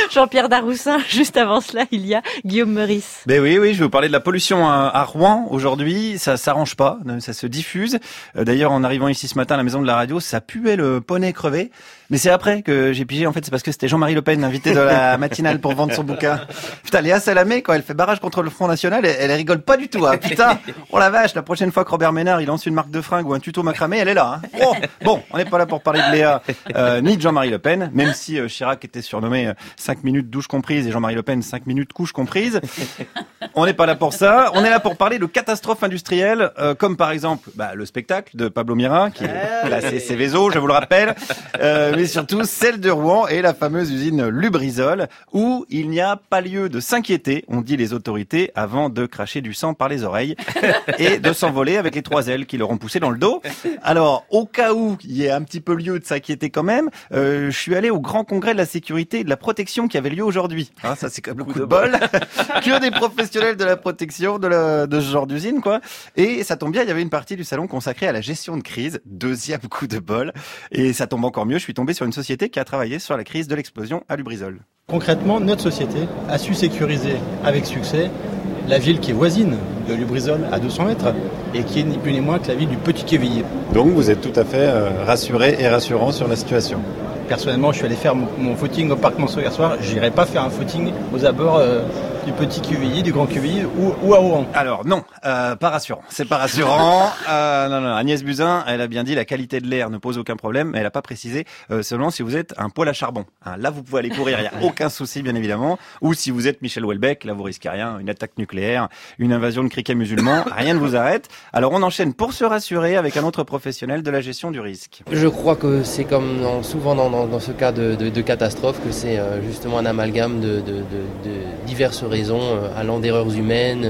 Jean-Pierre Daroussin, juste avant cela, il y a Guillaume Meurice. Ben oui, je vais vous parler de la pollution à Rouen aujourd'hui. Ça s'arrange pas, ça se diffuse. D'ailleurs, en arrivant ici ce matin à la maison de la radio, ça puait le poney crevé. Mais c'est après que j'ai pigé, en fait, c'est parce que c'était Jean-Marie Le Pen, invité de la matinale pour vendre son bouquin. Putain, Léa Salamé, quand elle fait barrage contre le Front National, elle rigole pas du tout, hein. Putain, oh la vache, la prochaine fois que Robert Ménard, il lance une marque de fringues ou un tuto macramé, elle est là, hein. Oh, bon, on n'est pas là pour parler de Léa, ni de Jean-Marie Le Pen, même si Chirac était surnommé 5 minutes douche comprise et Jean-Marie Le Pen 5 minutes couche comprise. On n'est pas là pour ça. On est là pour parler de catastrophes industrielles, comme par exemple le spectacle de Pablo Mira, qui est classé Céveso, je vous le rappelle, mais surtout celle de Rouen et la fameuse usine Lubrizol, où il n'y a pas lieu de s'inquiéter, ont dit les autorités, avant de cracher du sang par les oreilles et de s'envoler avec les 3 ailes qui leur ont poussé dans le dos. Alors, au cas où il y ait un petit peu lieu de s'inquiéter quand même, je suis allé au grand congrès de la sécurité et de la protection qui avait lieu aujourd'hui. Hein, ça c'est comme le coup de bol. Que des professionnels de la protection de ce genre d'usine, quoi. Et ça tombe bien, il y avait une partie du salon consacrée à la gestion de crise. Deuxième coup de bol. Et ça tombe encore mieux, je suis tombé sur une société qui a travaillé sur la crise de l'explosion à Lubrizol. Concrètement, notre société a su sécuriser avec succès la ville qui est voisine de Lubrizol à 200 mètres et qui est ni plus ni moins que la ville du Petit-Quevilly. Donc vous êtes tout à fait rassuré et rassurant sur la situation. Personnellement, je suis allé faire mon footing au Parc Monceau hier soir. Je n'irai pas faire un footing aux abords du Petit Quevilly, du Grand Quevilly ou à Rouen. Alors non, pas rassurant. C'est pas rassurant. Non. Agnès Buzyn, elle a bien dit la qualité de l'air ne pose aucun problème, mais elle a pas précisé seulement si vous êtes un poêle à charbon. Hein, là, vous pouvez aller courir, il y a aucun souci, bien évidemment. Ou si vous êtes Michel Houellebecq, là vous risquez rien, une attaque nucléaire, une invasion de criquets musulmans, rien ne vous arrête. Alors on enchaîne pour se rassurer avec un autre professionnel de la gestion du risque. Je crois que c'est comme souvent dans ce cas de catastrophe, que c'est justement un amalgame de diverses raisons, allant d'erreurs humaines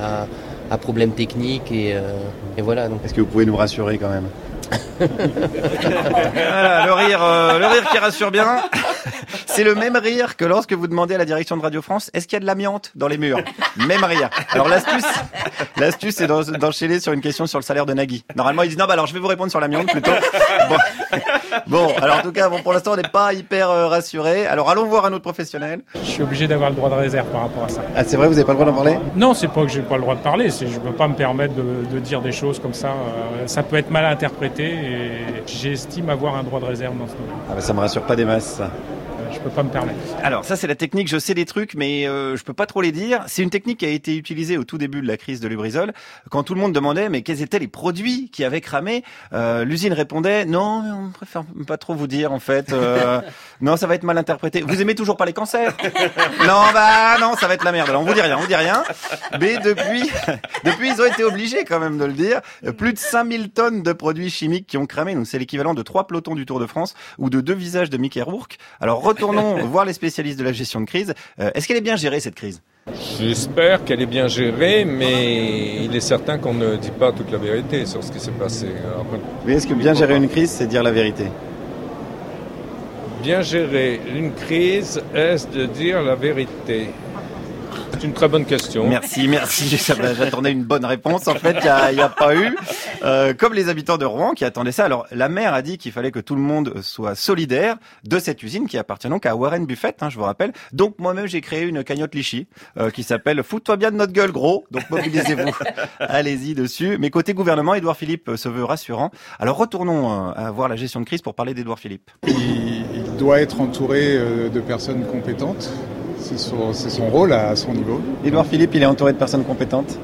à problèmes techniques et voilà. Donc. Est-ce que vous pouvez nous rassurer quand même? Voilà, le rire qui rassure bien. C'est le même rire que lorsque vous demandez à la direction de Radio France, est-ce qu'il y a de l'amiante dans les murs? Même rire. Alors l'astuce c'est d'enchaîner sur une question sur le salaire de Nagui. Normalement ils disent non, alors je vais vous répondre sur l'amiante plutôt. Bon, alors en tout cas, pour l'instant on n'est pas hyper rassuré. Alors allons voir un autre professionnel. Je suis obligé d'avoir le droit de réserve par rapport à ça. Ah c'est vrai, vous n'avez pas le droit d'en parler? Non, c'est pas que j'ai pas le droit de parler, c'est que je peux pas me permettre de dire des choses comme ça. Ça peut être mal interprété et j'estime avoir un droit de réserve dans ce domaine. Ah ça me rassure pas des masses ça. Je peux pas me permettre. Alors ça c'est la technique, je sais des trucs mais je peux pas trop les dire. C'est une technique qui a été utilisée au tout début de la crise de Lubrizol, quand tout le monde demandait mais quels étaient les produits qui avaient cramé. L'usine répondait non, on préfère pas trop vous dire en fait. Non, ça va être mal interprété. Vous aimez toujours pas les cancers? Non, ça va être la merde. Alors on vous dit rien. Mais depuis ils ont été obligés quand même de le dire. Plus de 5000 tonnes de produits chimiques qui ont cramé. Donc c'est l'équivalent de 3 pelotons du Tour de France ou de 2 visages de Mickey Rourke. Alors retournons voir les spécialistes de la gestion de crise. Est-ce qu'elle est bien gérée cette crise? J'espère qu'elle est bien gérée, mais il est certain qu'on ne dit pas toute la vérité sur ce qui s'est passé. Alors, oui, est-ce que bien gérer une crise, c'est dire la vérité? Bien gérer une crise, est-ce de dire la vérité? C'est une très bonne question. Merci. J'attendais une bonne réponse. En fait, il n'y a pas eu. Comme les habitants de Rouen qui attendaient ça. Alors, la maire a dit qu'il fallait que tout le monde soit solidaire de cette usine qui appartient donc à Warren Buffett, je vous rappelle. Donc, moi-même, j'ai créé une cagnotte Lichy qui s'appelle « Fous-toi bien de notre gueule, gros ». Donc, mobilisez-vous. Allez-y dessus. Mais côté gouvernement, Édouard Philippe se veut rassurant. Alors, retournons à voir la gestion de crise pour parler d'Édouard Philippe. Il doit être entouré de personnes compétentes. C'est son rôle à son niveau. Édouard Philippe, il est entouré de personnes compétentes.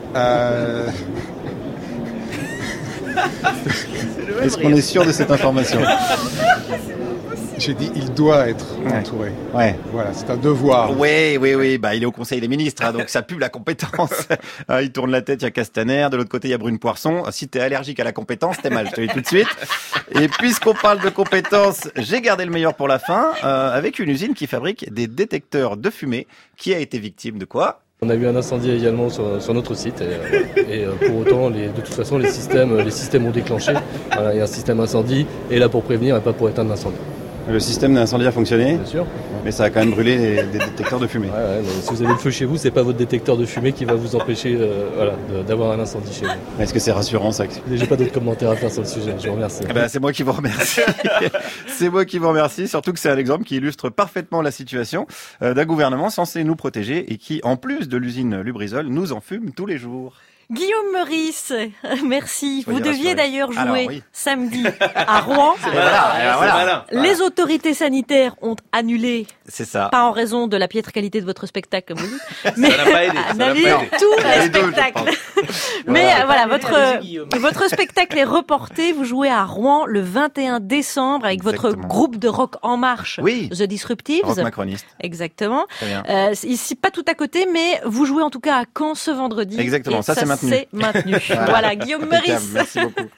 Est-ce qu'on est sûr de cette information? J'ai dit, il doit être entouré. Ouais. Voilà, c'est un devoir. Oui. Il est au Conseil des ministres, donc ça pue la compétence. Il tourne la tête, il y a Castaner. De l'autre côté, il y a Brune Poirson. Si t'es allergique à la compétence, t'es mal, je te le dis tout de suite. Et puisqu'on parle de compétences, j'ai gardé le meilleur pour la fin, avec une usine qui fabrique des détecteurs de fumée, qui a été victime de quoi? On a eu un incendie également sur notre site et pour autant, de toute façon, les systèmes ont déclenché. Voilà, il y a un système incendie et là pour prévenir et pas pour éteindre l'incendie. Le système d'incendie a fonctionné, Bien sûr. mais ça a quand même brûlé des détecteurs de fumée. Ouais, mais si vous avez le feu chez vous, c'est pas votre détecteur de fumée qui va vous empêcher d'avoir un incendie chez vous. Est-ce que c'est rassurant ça? J'ai pas d'autres commentaires à faire sur le sujet, je vous remercie. C'est moi qui vous remercie. C'est moi qui vous remercie, surtout que c'est un exemple qui illustre parfaitement la situation d'un gouvernement censé nous protéger et qui, en plus de l'usine Lubrizol, nous enfume tous les jours. Guillaume Meurice, merci. Soyez Vous deviez rassurés. d'ailleurs jouer Alors, oui. samedi à Rouen. Voilà. Les autorités sanitaires ont annulé, C'est ça. pas en raison de la piètre qualité de votre spectacle, comme vous dites, mais n'a pas aidé, ça n'a annulé pas aidé. tous les Les deux, je spectacles. pense. Mais voilà, Allez-y, votre spectacle est reporté. Vous jouez à Rouen le 21 décembre avec votre Exactement. groupe de rock En Marche, Oui. The Disruptives. Rock macroniste. Exactement. Très bien. Ici, pas tout à côté, mais vous jouez en tout cas à Caen ce vendredi. Exactement, Et ça, c'est maintenu. Voilà, Guillaume Impeccable. Meurice. Merci beaucoup.